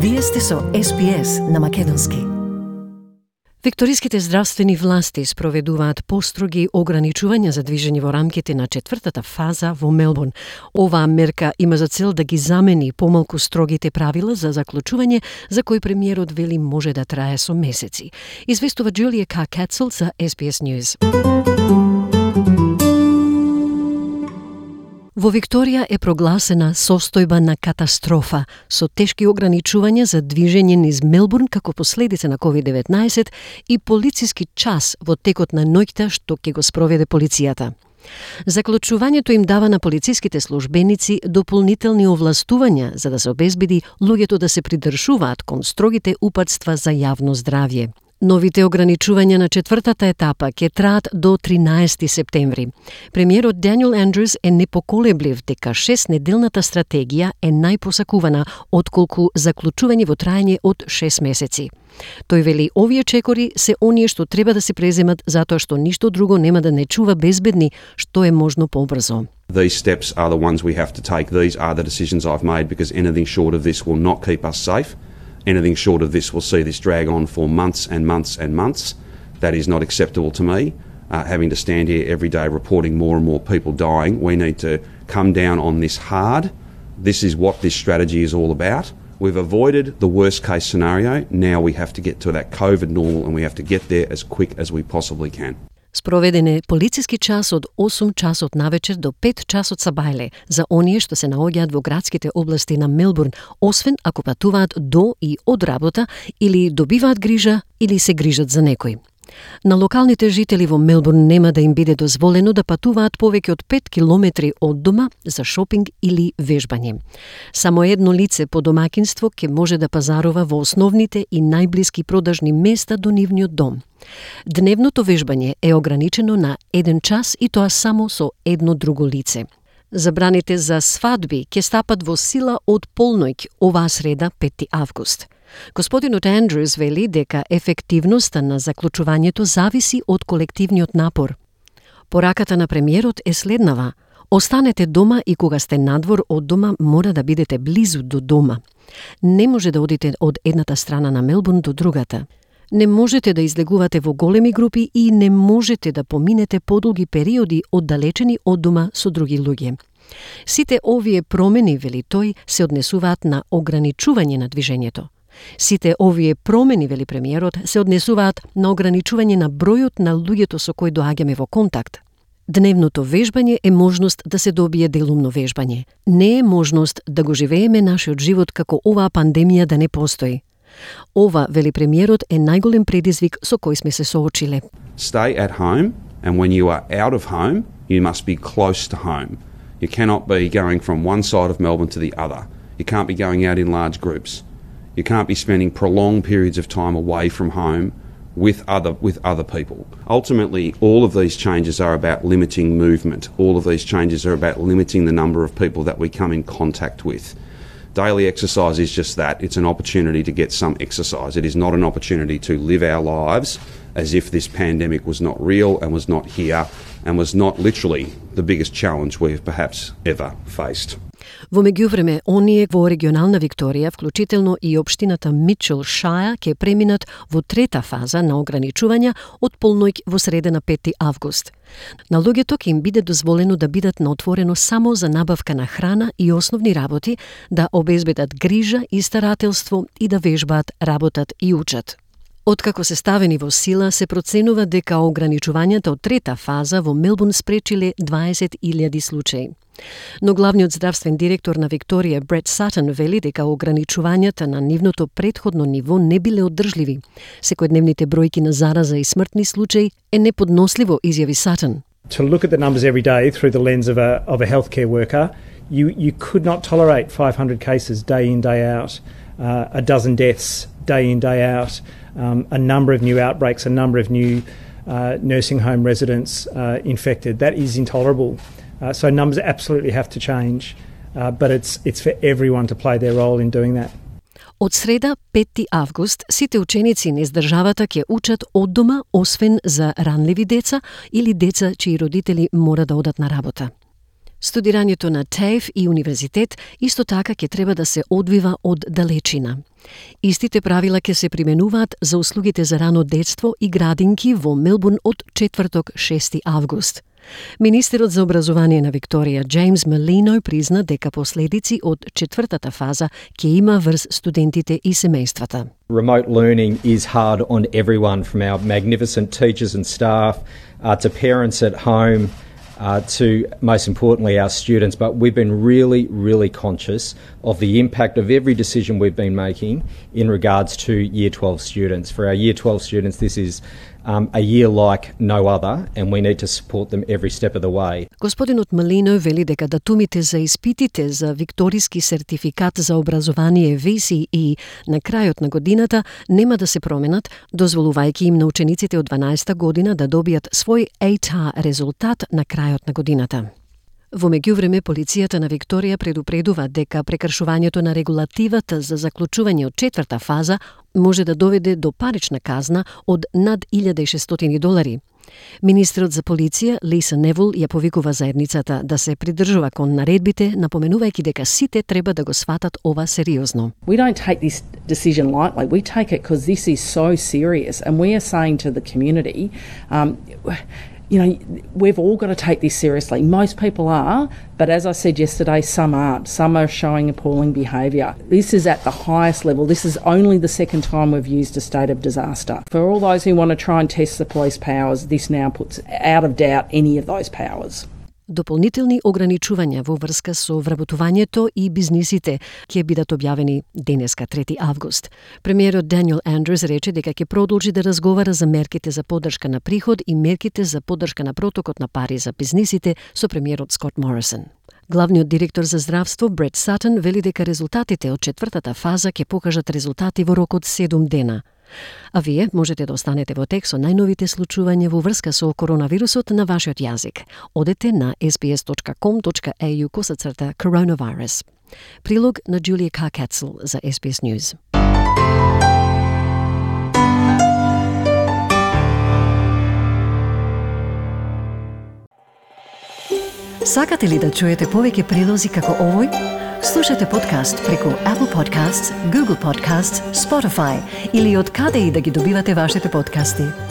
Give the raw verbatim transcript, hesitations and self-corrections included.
Вие сте со Ес Би Ес на македонски. Викториските здравствени власти спроведуваат построги ограничувања за движење во рамките на четвртата фаза во Мелбурн. Оваа мерка има за цел да ги замени помалку строгите правила за заклучување, за кои премиерот вели може да трае со месеци. Известува Джулија Кацел за Ес Би Ес News. Во Викторија е прогласена состојба на катастрофа со тешки ограничувања за движење низ Мелбурн како последица на ковид деветнаесет и полициски час во текот на ноќта што ќе го спроведе полицијата. Заклучувањето им дава на полициските службеници дополнителни овластувања за да се обезбеди луѓето да се придржуваат кон строгите упатства за јавно здравје. Новите ограничувања на четвртата етапа ќе траат до тринаесети септември. Премиерот Даниел Андрюс е непоколеблив дека шестнеделната стратегија е најпосакувана отколку заклучување во траење од шест месеци. Тој вели овие чекори се оние што треба да се преземат затоа што ништо друго нема да не чува безбедни што е можно побрзо. These steps are the ones we have to take. These are the decisions I've made because anything short of this will not keep us safe. Anything short of this will see this drag on for months and months and months. That is not acceptable to me. Uh, having to stand here every day reporting more and more people dying, we need to come down on this hard. This is what this strategy is all about. We've avoided the worst case scenario. Now we have to get to that COVID normal and we have to get there as quick as we possibly can. Спроведен е полициски час од осум часот навечер до пет часот сабајле за оние што се наоѓаат во градските области на Мелбурн, освен ако патуваат до и од работа или добиваат грижа или се грижат за некој. На локалните жители во Мелбурн нема да им биде дозволено да патуваат повеќе од пет километри од дома за шопинг или вежбање. Само едно лице по домаќинство ќе може да пазарува во основните и најблиски продажни места до нивниот дом. Дневното вежбање е ограничено на еден час и тоа само со едно друго лице. Забраните за свадби ќе стапат во сила од полноќ оваа среда пети август. Господинот Андрюс вели дека ефективноста на заклучувањето зависи од колективниот напор. Пораката на премиерот е следнава: останете дома и кога сте надвор од дома мора да бидете близу до дома. Не може да одите од едната страна на Мелбурн до другата. Не можете да излегувате во големи групи и не можете да поминете подолги периоди оддалечени од дома со други луѓе. Сите овие промени, вели тој, се однесуваат на ограничување на движењето. Сите овие промени, вели премиерот, се однесуваат на ограничување на бројот на луѓето со кои доаѓаме во контакт. Дневното вежбање е можност да се добие делумно вежбање. Не е можност да го живееме нашиот живот како оваа пандемија да не постои. Ова, вели премиерот, е најголем предизвик со кој сме се соочиле. Stay at home, and when you are out of home, you must be close to home. You cannot be going from one side of Melbourne to the other. You can't be going out in large groups. You can't be spending prolonged periods of time away from home with other with other people. Ultimately, all of these changes are about limiting movement. All of these changes are about limiting the number of people that we come in contact with. Daily exercise is just that. It's an opportunity to get some exercise. It is not an opportunity to live our lives as if this pandemic was not real and was not here and was not literally the biggest challenge we've perhaps ever faced. Во меѓувреме, оние во регионална Викторија, вклучително и општината Митчел Шаја, ќе преминат во трета фаза на ограничувања од полноќ во среда на пети август. На луѓето ќе им биде дозволено да бидат на отворено само за набавка на храна и основни работи, да обезбедат грижа и старателство и да вежбаат, работат и учат. Откако се ставени во сила, се проценува дека ограничувањата од трета фаза во Мелбурн спречиле дваесет илјади случаи. Но главниот здравствен директор на Викторија, Брет Сатон, вели дека ограничувањата на нивното предходно ниво не биле одржливи. Секојдневните бројки на зараза и смртни случаи е неподносливо, изјави Сатон. To look at the numbers every day through the lens of a of a healthcare worker, you you could not tolerate five hundred cases day in day out, uh, a dozen deaths day in day out, um, a number of new outbreaks, a number of new uh, nursing home residents uh, infected. That is intolerable. Uh, so numbers absolutely have to change, uh, but it's it's for everyone to play their role in doing that. Од среда пети август сите ученици низ државата ќе учат од дома, освен за ранливи деца или деца чии родители мора да одат на работа. Студирањето на ТАФЕ и универзитет исто така ќе треба да се одвива од далечина. Истите правила ќе се применуваат за услугите за рано детство и градинки во Мелбурн од четврток шести август. Министерот за образование на Викторија Джеймс Малино призна дека последици од четвртата фаза ќе има врз студентите и семејствата. Remote learning is hard on everyone, from our magnificent teachers and staff uh, to parents at home uh, to, most importantly, our students. But we've been really, really conscious of the impact of every decision we've been making in regards to Year twelve students. For our Year twelve students, this is Um, a year like no other, and we need to support them every step of the way. Господинот Малино вели дека датумите за испитите за викториски сертификат за образование В С И на крајот на годината нема да се променат, дозволувајќи им на учениците од дванаесета година да добијат свој А Т А резултат на крајот на годината. Во меѓувреме, полицијата на Викторија предупредува дека прекршувањето на регулативата за заклучување од четврта фаза може да доведе до парична казна од над илјада и шестстотини долари. Министерот за полиција Лиса Невил ја повикува заедницата да се придржува кон наредбите, напоменувајќи дека сите треба да го сватат ова сериозно. We don't take this decision lightly. We take it because this is so serious, and we are saying to the community, um, you know, we've all got to take this seriously. Most people are, but as I said yesterday, some aren't. Some are showing appalling behaviour. This is at the highest level. This is only the second time we've used a state of disaster. For all those who want to try and test the police powers, this now puts out of doubt any of those powers. Дополнителни ограничувања во врска со вработувањето и бизнисите ќе бидат објавени денеска трети август. Премиерот Даниел Андрус рече дека ќе продолжи да разговара за мерките за поддршка на приход и мерките за поддршка на протокот на пари за бизнисите со премиерот Скот Морисон. Главниот директор за здравство Брет Сатон вели дека резултатите од четвртата фаза ќе покажат резултати во рок од седум дена. А вие можете да останете во тек со најновите случувања во врска со коронавирусот на вашиот јазик. Одете на ес би ес точка ком точка ей ю косацрта coronavirus. Прилог на Джулија Каркацел за Ес Би Ес News. Сакате ли да чуете повеќе прилози како овој? Слушате подкаст преку Apple Podcasts, Google Podcasts, Spotify или од каде и да ги добивате вашите подкасти.